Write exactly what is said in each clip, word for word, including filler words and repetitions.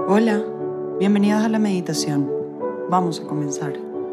Hola, bienvenidos a la meditación. Vamos a comenzar.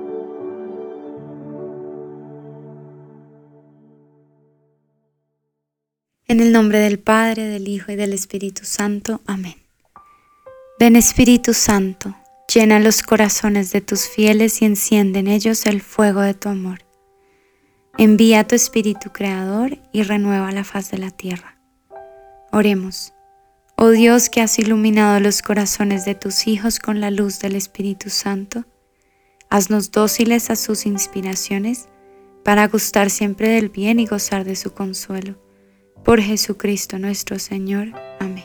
En el nombre del Padre, del Hijo y del Espíritu Santo. Amén. Ven Espíritu Santo, llena los corazones de tus fieles y enciende en ellos el fuego de tu amor. Envía tu Espíritu Creador y renueva la faz de la tierra. Oremos. Oh Dios, que has iluminado los corazones de tus hijos con la luz del Espíritu Santo, haznos dóciles a sus inspiraciones para gustar siempre del bien y gozar de su consuelo. Por Jesucristo nuestro Señor. Amén.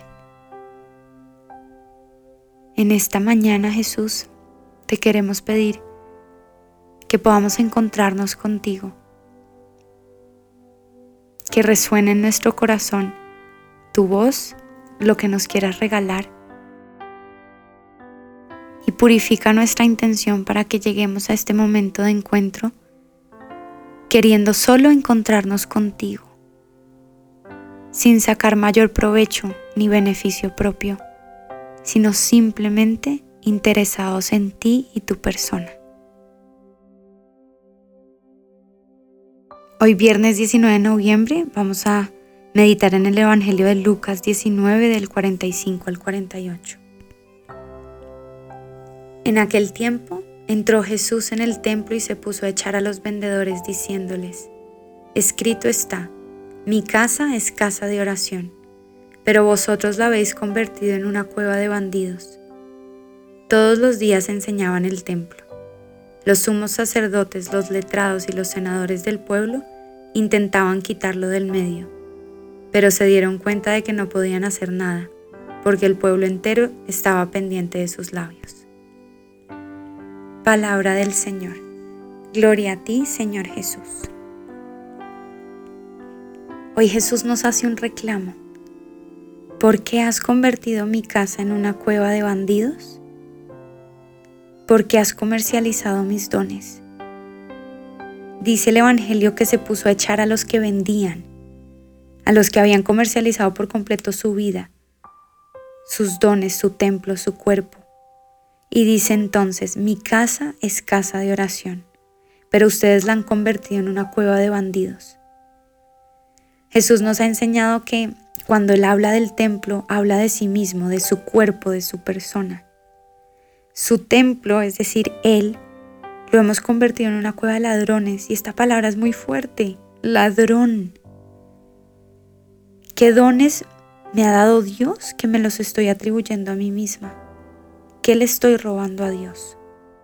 En esta mañana, Jesús, te queremos pedir que podamos encontrarnos contigo, que resuene en nuestro corazón tu voz, lo que nos quieras regalar, y purifica nuestra intención para que lleguemos a este momento de encuentro queriendo solo encontrarnos contigo, sin sacar mayor provecho ni beneficio propio, sino simplemente interesados en ti y tu persona. Hoy viernes diecinueve de noviembre vamos a meditar en el Evangelio de Lucas diecinueve del cuarenta y cinco al cuarenta y ocho. En aquel tiempo entró Jesús en el templo y se puso a echar a los vendedores diciéndoles: escrito está, mi casa es casa de oración, pero vosotros la habéis convertido en una cueva de bandidos. Todos los días enseñaba en el templo. Los sumos sacerdotes, los letrados y los senadores del pueblo intentaban quitarlo del medio, pero se dieron cuenta de que no podían hacer nada, porque el pueblo entero estaba pendiente de sus labios. Palabra del Señor. Gloria a ti, Señor Jesús. Hoy Jesús nos hace un reclamo. ¿Por qué has convertido mi casa en una cueva de bandidos? ¿Por qué has comercializado mis dones? Dice el Evangelio que se puso a echar a los que vendían, a los que habían comercializado por completo su vida, sus dones, su templo, su cuerpo. Y dice entonces: mi casa es casa de oración, pero ustedes la han convertido en una cueva de bandidos. Jesús nos ha enseñado que cuando Él habla del templo, habla de sí mismo, de su cuerpo, de su persona. Su templo, es decir, Él, lo hemos convertido en una cueva de ladrones, y esta palabra es muy fuerte, ladrón. ¿Qué dones me ha dado Dios que me los estoy atribuyendo a mí misma? ¿Qué le estoy robando a Dios?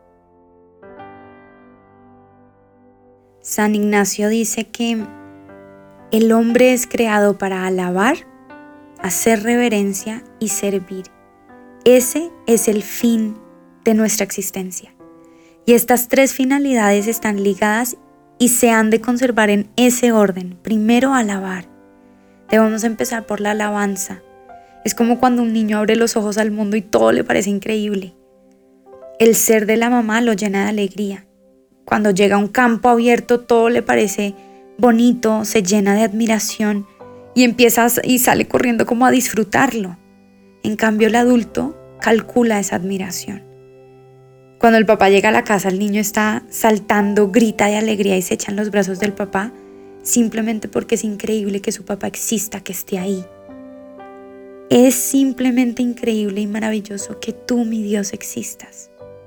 San Ignacio dice que el hombre es creado para alabar, hacer reverencia y servir. Ese es el fin de nuestra existencia. Y estas tres finalidades están ligadas y se han de conservar en ese orden. Primero, alabar. Debemos empezar por la alabanza. Es como cuando un niño abre los ojos al mundo y todo le parece increíble. El ser de la mamá lo llena de alegría. Cuando llega a un campo abierto, todo le parece bonito, se llena de admiración y empieza y sale corriendo como a disfrutarlo. En cambio, el adulto calcula esa admiración. Cuando el papá llega a la casa, el niño está saltando, grita de alegría y se echa en los brazos del papá, simplemente porque es increíble que su papá exista, que esté ahí. Es simplemente increíble y maravilloso que tú, mi Dios, existas.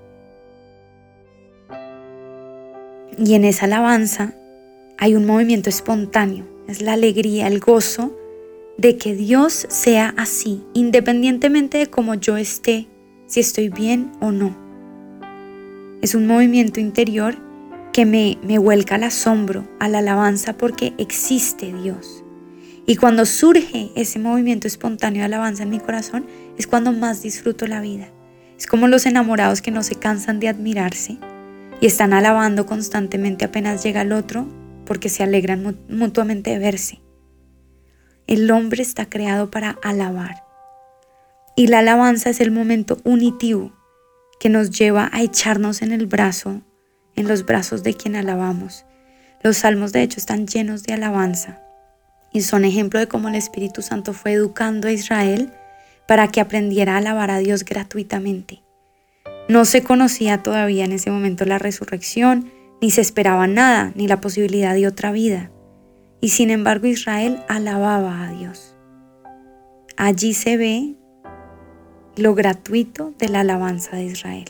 Y en esa alabanza hay un movimiento espontáneo, es la alegría, el gozo de que Dios sea así, independientemente de cómo yo esté, si estoy bien o no. Es un movimiento interior que me, me vuelca al asombro, a la alabanza, porque existe Dios. Y cuando surge ese movimiento espontáneo de alabanza en mi corazón, es cuando más disfruto la vida. Es como los enamorados que no se cansan de admirarse y están alabando constantemente apenas llega el otro, porque se alegran mutuamente de verse. El hombre está creado para alabar. Y la alabanza es el momento unitivo que nos lleva a echarnos en el brazo, en los brazos de quien alabamos. Los salmos, de hecho, están llenos de alabanza y son ejemplo de cómo el Espíritu Santo fue educando a Israel para que aprendiera a alabar a Dios gratuitamente. No se conocía todavía en ese momento la resurrección, ni se esperaba nada, ni la posibilidad de otra vida. Y sin embargo Israel alababa a Dios. Allí se ve lo gratuito de la alabanza de Israel.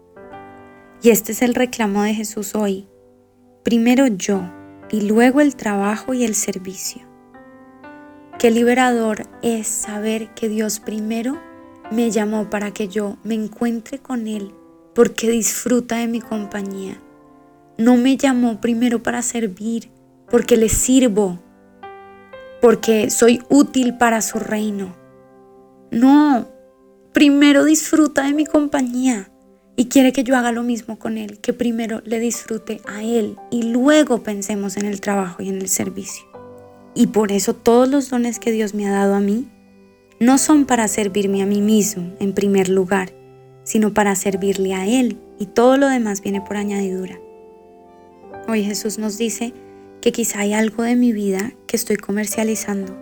Y este es el reclamo de Jesús hoy. Primero yo, y luego el trabajo y el servicio. Qué liberador es saber que Dios primero me llamó para que yo me encuentre con Él, porque disfruta de mi compañía. No me llamó primero para servir, porque le sirvo, porque soy útil para su reino. No, primero disfruta de mi compañía y quiere que yo haga lo mismo con Él, que primero le disfrute a Él y luego pensemos en el trabajo y en el servicio. Y por eso todos los dones que Dios me ha dado a mí no son para servirme a mí mismo en primer lugar, sino para servirle a Él, y todo lo demás viene por añadidura. Hoy Jesús nos dice que quizá hay algo de mi vida que estoy comercializando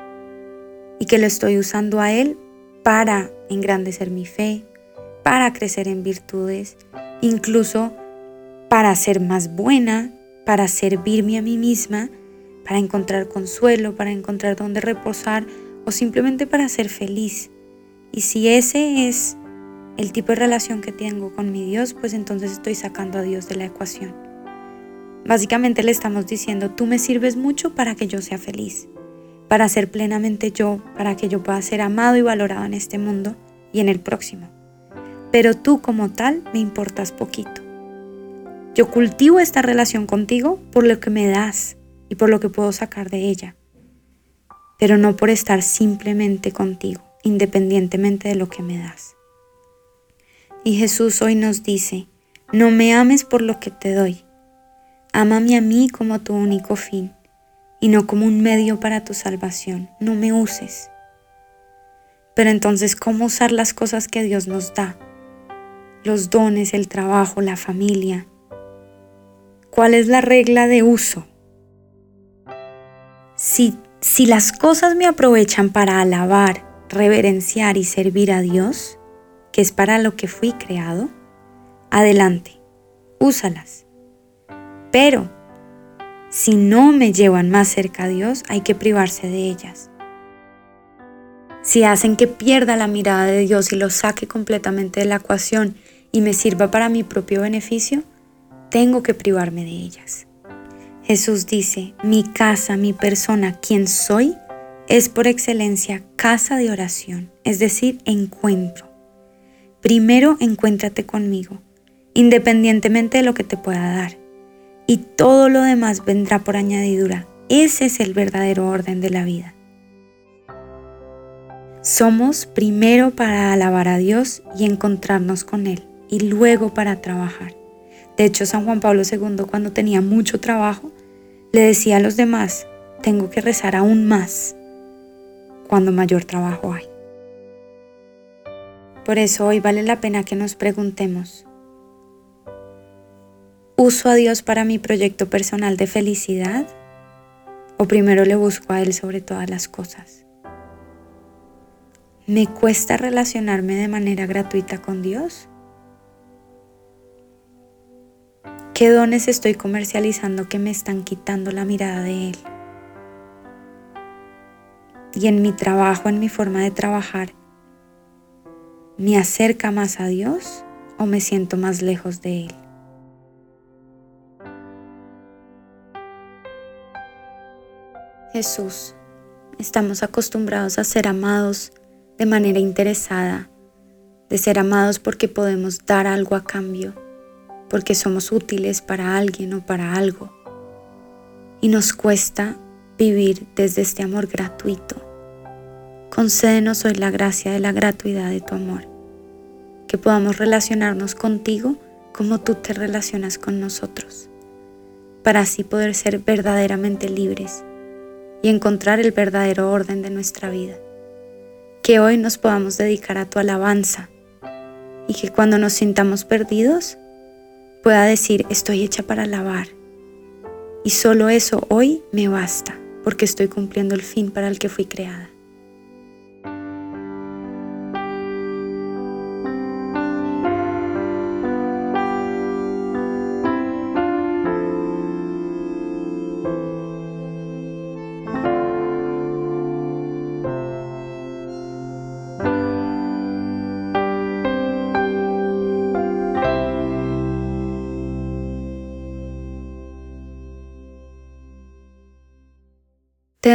y que lo estoy usando a Él para engrandecer mi fe, para crecer en virtudes, incluso para ser más buena, para servirme a mí misma, para encontrar consuelo, para encontrar dónde reposar o simplemente para ser feliz. Y si ese es el tipo de relación que tengo con mi Dios, pues entonces estoy sacando a Dios de la ecuación. Básicamente le estamos diciendo, tú me sirves mucho para que yo sea feliz, para ser plenamente yo, para que yo pueda ser amado y valorado en este mundo y en el próximo. Pero tú como tal me importas poquito. Yo cultivo esta relación contigo por lo que me das y por lo que puedo sacar de ella, pero no por estar simplemente contigo, independientemente de lo que me das. Y Jesús hoy nos dice, no me ames por lo que te doy, ámame a mí como tu único fin y no como un medio para tu salvación, no me uses. Pero entonces, ¿cómo usar las cosas que Dios nos da? Los dones, el trabajo, la familia. ¿Cuál es la regla de uso? Si, si las cosas me aprovechan para alabar, reverenciar y servir a Dios, que es para lo que fui creado, adelante, úsalas. Pero si no me llevan más cerca a Dios, hay que privarse de ellas. Si hacen que pierda la mirada de Dios y lo saque completamente de la ecuación y me sirva para mi propio beneficio, tengo que privarme de ellas. Jesús dice, mi casa, mi persona, quien soy, es por excelencia casa de oración, es decir, encuentro. Primero encuéntrate conmigo, independientemente de lo que te pueda dar, y todo lo demás vendrá por añadidura. Ese es el verdadero orden de la vida. Somos primero para alabar a Dios y encontrarnos con Él, y luego para trabajar. De hecho, San Juan Pablo segundo, cuando tenía mucho trabajo, le decía a los demás, tengo que rezar aún más cuando mayor trabajo hay. Por eso hoy vale la pena que nos preguntemos, ¿uso a Dios para mi proyecto personal de felicidad? ¿O primero le busco a Él sobre todas las cosas? ¿Me cuesta relacionarme de manera gratuita con Dios? ¿Qué dones estoy comercializando que me están quitando la mirada de Él? Y en mi trabajo, en mi forma de trabajar, ¿me acerca más a Dios o me siento más lejos de Él? Jesús, estamos acostumbrados a ser amados de manera interesada, de ser amados porque podemos dar algo a cambio, porque somos útiles para alguien o para algo. Y nos cuesta vivir desde este amor gratuito. Concédenos hoy la gracia de la gratuidad de tu amor, que podamos relacionarnos contigo como tú te relacionas con nosotros, para así poder ser verdaderamente libres y encontrar el verdadero orden de nuestra vida. Que hoy nos podamos dedicar a tu alabanza y que cuando nos sintamos perdidos, pueda decir, estoy hecha para alabar. Y solo eso hoy me basta, porque estoy cumpliendo el fin para el que fui creada.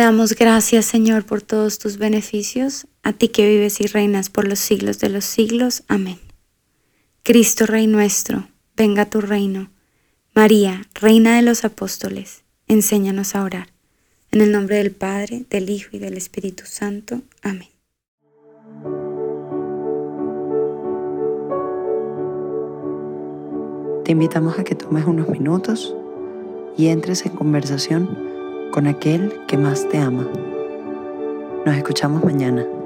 damos gracias, Señor, por todos tus beneficios, a ti que vives y reinas por los siglos de los siglos. Amén. Cristo, Rey nuestro, venga a tu reino. María, Reina de los Apóstoles, enséñanos a orar. En el nombre del Padre, del Hijo y del Espíritu Santo. Amén. Te invitamos a que tomes unos minutos y entres en conversación con aquel que más te ama. Nos escuchamos mañana.